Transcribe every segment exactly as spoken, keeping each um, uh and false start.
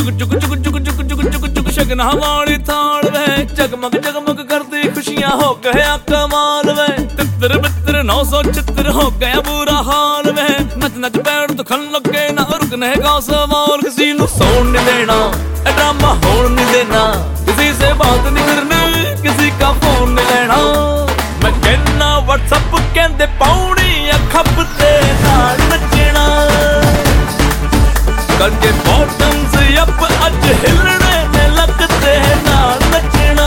चुक चुक चुक चुक चुक चुक चुक चुक शगना वाली थाल वे जगमग जगमग करती खुशियां हो गया कमाल वे तितर बितर नौ सौ चित्र हो गया बुरा हाल वे नच नच पैर तो खन लगे ना रुकने का सवाल किसी नु सोन नहीं देना ड्रामा होन नहीं देना किसी से बात नहीं करनी किसी का फोन नहीं लेना मैं कहना व्हाट्सएप कहते पौड़ी खपते नाल नचना करके बॉटम्स अप अज हिलने ने लगते नाल नचना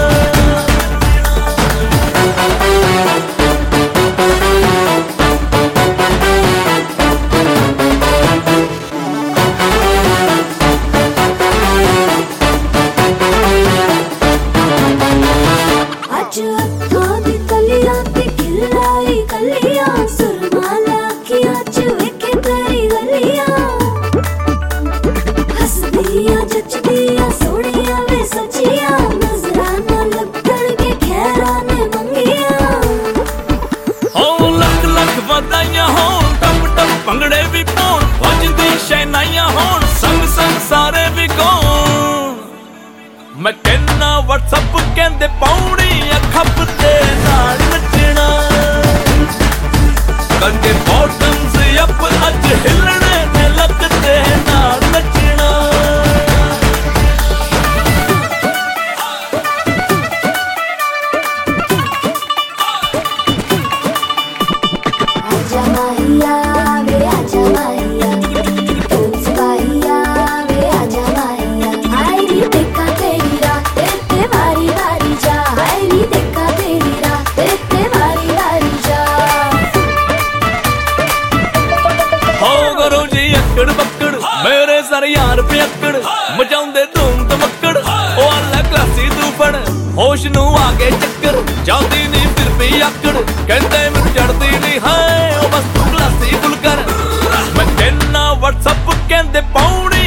आज अखों दी कलियां ते खिलाई कलियां सुरमाला की आज वेखे तेरी गलियां हसदियां जचदियां सोहणियां वे सचियां नजराना लगण के खैरा ने मंगियां हो लख लख वधाइयां होण टप टप भंगड़े भी पाउण वजदी शहनाइयां होण संग संग सारे भी गाउण मैं कहना व्हाट्सएप कहते पौड़ी खपते नाल नचना करके बॉटम्स अप अज हिलने ने लगते नाल नचना आजा माहिया वे आजा माहिया तुम सिपाहिया वे आजा माहिया आई नी देखा तेरी रात ते बारी बारी जा आई नी देखा तेरी रात ते बारी बारी जा हो करो जी अकड़ बकड़ मेरे सर यार पे अकड़ मचाउंदे धूम धमकड़ ओ अल्लाह क्लासी तू फड़ होश नू आगे चक्कर जाती नहीं फिर भी अकड़ कहते मैनू चढ़ती नहीं है ओ बस तू क्लासी फुल कर मैं कहना व्हाट्सएप कहते पौड़ी